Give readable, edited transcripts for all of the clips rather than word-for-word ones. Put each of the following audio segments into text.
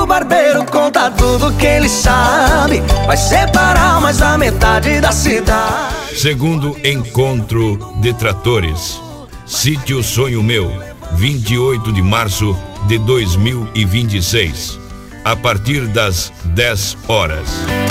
o barbeiro conta tudo que ele sabe, vai separar mais da metade da cidade. Segundo encontro de tratores, Sítio Sonho Meu, 28 de março de 2026, a partir das 10 horas.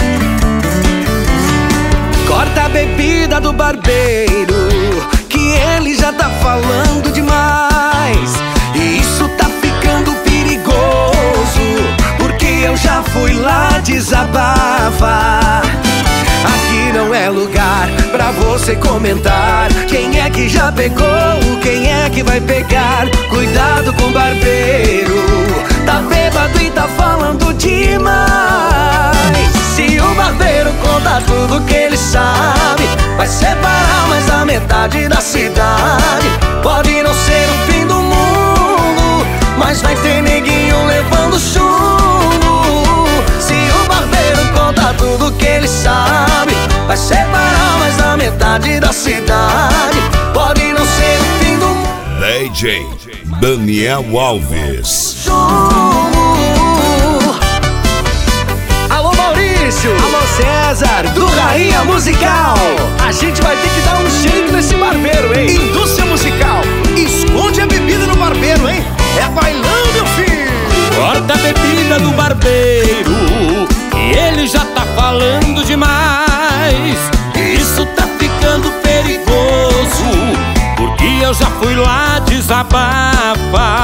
Corta a bebida do barbeiro, que ele já tá falando demais. E isso tá ficando perigoso, porque eu já fui lá desabafar. Aqui não é lugar pra você comentar quem é que já pegou, quem é que vai pegar. Cuidado com o barbeiro, tá bêbado e tá falando demais. Se o barbeiro conta tudo que ele sabe, vai separar mais da metade da cidade. Pode não ser o fim do mundo, mas vai ter neguinho levando chumbo. Se o barbeiro conta tudo que ele sabe, vai separar mais da metade da cidade. Pode não ser o fim do mundo. DJ Daniel Alves. Alô Maurício, alô César, do Rainha Musical. A gente vai ter que dar um jeito nesse barbeiro, hein? Indústria Musical, esconde a bebida no barbeiro, hein? É bailão, meu filho. Corta a bebida do barbeiro, e ele já tá falando demais. Isso tá ficando perigoso, porque eu já fui lá desabafar.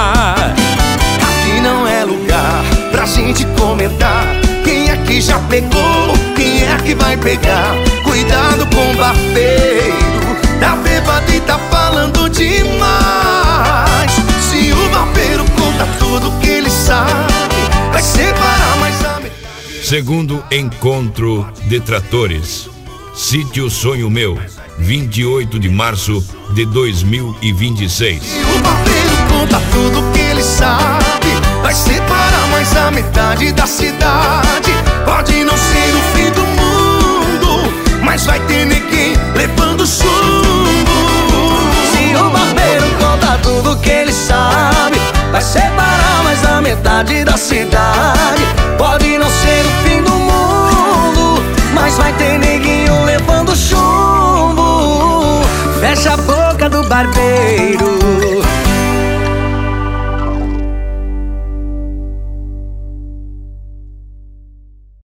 Aqui não é lugar pra gente comentar quem é que já pegou, quem é que vai pegar. Cuidado com o barbeiro, tá bêbado e tá falando demais. Se o barbeiro conta tudo que ele sabe, vai separar mais da metade. Segundo encontro de tratores, Sítio Sonho Meu, 28 de março de 2026. Se o barbeiro conta tudo que ele sabe, vai separar mais da metade da cidade. Pode não ser o fim do mundo, mas vai ter ninguém levando chumbo. Se o barbeiro conta tudo que ele sabe, vai separar mais da metade da cidade. Pode não ser o fim do mundo, mas vai ter neguinho levando chumbo. Fecha a boca do barbeiro,